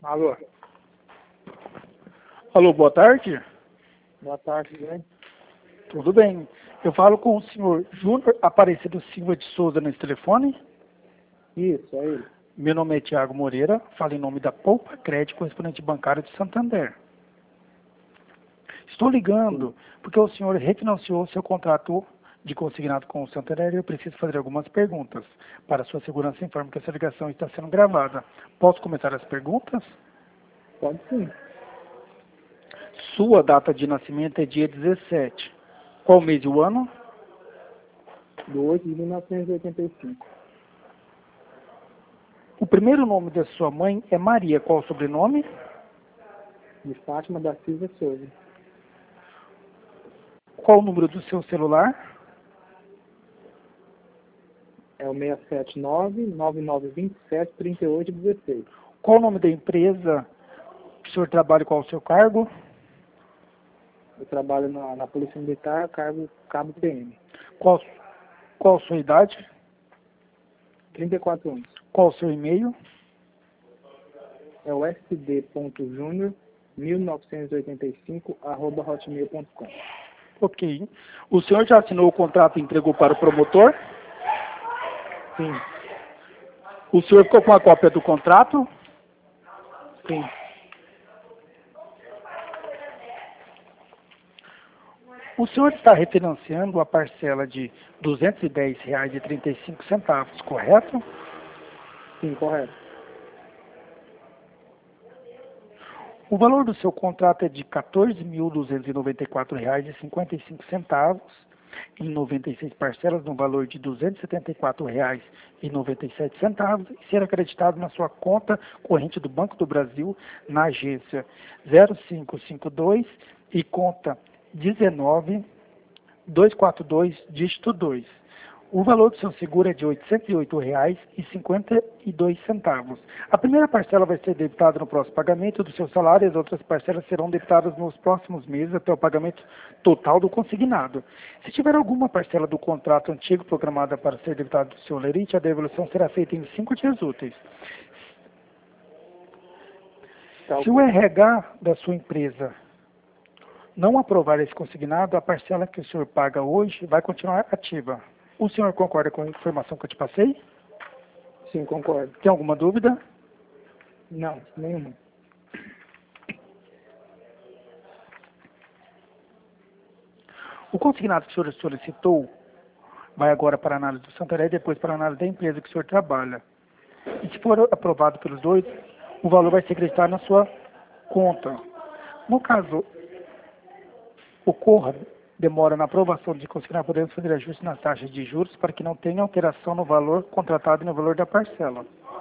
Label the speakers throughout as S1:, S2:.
S1: Alô?
S2: Alô, boa tarde.
S1: Boa tarde, tudo bem?
S2: Tudo bem. Eu falo com o senhor Júnior Aparecido Silva de Souza nesse telefone.
S1: Isso, é ele.
S2: Meu nome é Tiago Moreira, falo em nome da Poupa Crédito, correspondente bancário de Santander. Estou ligando porque o senhor refinanciou seu contrato de consignado com o Santander e eu preciso fazer algumas perguntas. Para sua segurança, informo que essa ligação está sendo gravada. Posso começar as perguntas?
S1: Pode sim.
S2: Sua data de nascimento é dia 17. Qual mês e o ano?
S1: 2 de 1985.
S2: O primeiro nome da sua mãe é Maria. Qual o sobrenome?
S1: De Fátima da Silva Souza.
S2: Qual o número do seu celular?
S1: É o 679-9927-3816.
S2: Qual o nome da empresa que o senhor trabalha e qual o seu cargo?
S1: Eu trabalho na Polícia Militar, cabo PM.
S2: Qual a sua idade?
S1: 34 anos.
S2: Qual o seu e-mail?
S1: É o sd.junior1985@hotmail.com.
S2: Ok. O senhor já assinou o contrato e entregou para o promotor?
S1: Sim,
S2: O senhor ficou com a cópia do contrato?
S1: sim.
S2: O senhor está refinanciando a parcela de R$ 210,35, correto?
S1: Sim, correto.
S2: O valor do seu contrato é de R$ 14.294,55 em 96 parcelas, no valor de R$ 274,97 e ser acreditado na sua conta corrente do Banco do Brasil, na agência 0552 e conta 19242, dígito 2. O valor do seu seguro é de R$ 808,52. A primeira parcela vai ser debitada no próximo pagamento do seu salário e as outras parcelas serão debitadas nos próximos meses até o pagamento total do consignado. Se tiver alguma parcela do contrato antigo programada para ser debitada do seu lerite, a devolução será feita em 5 dias úteis.
S1: Tá,
S2: Se o RH da sua empresa não aprovar esse consignado, a parcela que o senhor paga hoje vai continuar ativa. O senhor concorda com a informação que eu te passei?
S1: Sim, concordo.
S2: Tem alguma dúvida?
S1: Não, nenhuma.
S2: O consignado que o senhor solicitou vai agora para a análise do Santander e depois para a análise da empresa que o senhor trabalha. E se for aprovado pelos dois, o valor vai ser acreditado na sua conta. No caso ocorra demora na aprovação de consignado, podemos fazer ajustes nas taxas de juros para que não tenha alteração no valor contratado e no valor da parcela.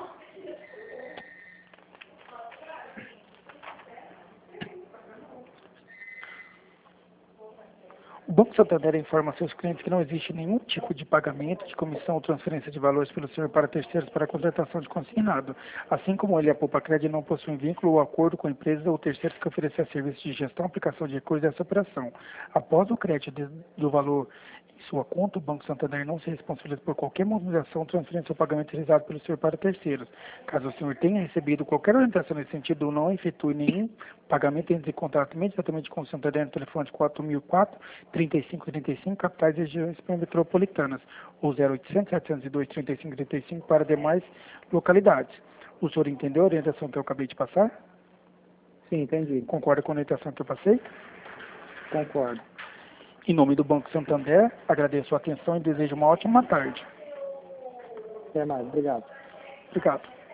S2: O Banco Santander informa a seus clientes que não existe nenhum tipo de pagamento de comissão ou transferência de valores pelo senhor para terceiros para a contratação de consignado. Assim como ele, a Poupa Crédito não possui vínculo ou acordo com empresas ou terceiros que oferecer serviços de gestão, aplicação de recursos dessa operação. Após o crédito do valor em sua conta, o Banco Santander não se responsabiliza por qualquer movimentação, transferência ou pagamento realizado pelo senhor para terceiros. Caso o senhor tenha recebido qualquer orientação nesse sentido ou não efetue nenhum pagamento, entre em contato imediatamente com o Santander no telefone 4004-3535, capitais e regiões metropolitanas, ou 0800-702-3535 para demais localidades. O senhor entendeu a orientação que eu acabei de passar?
S1: Sim, entendi.
S2: Concorda com a orientação que eu passei?
S1: Concordo.
S2: Em nome do Banco Santander, agradeço a atenção e desejo uma ótima tarde.
S1: Até mais. Obrigado.
S2: Obrigado.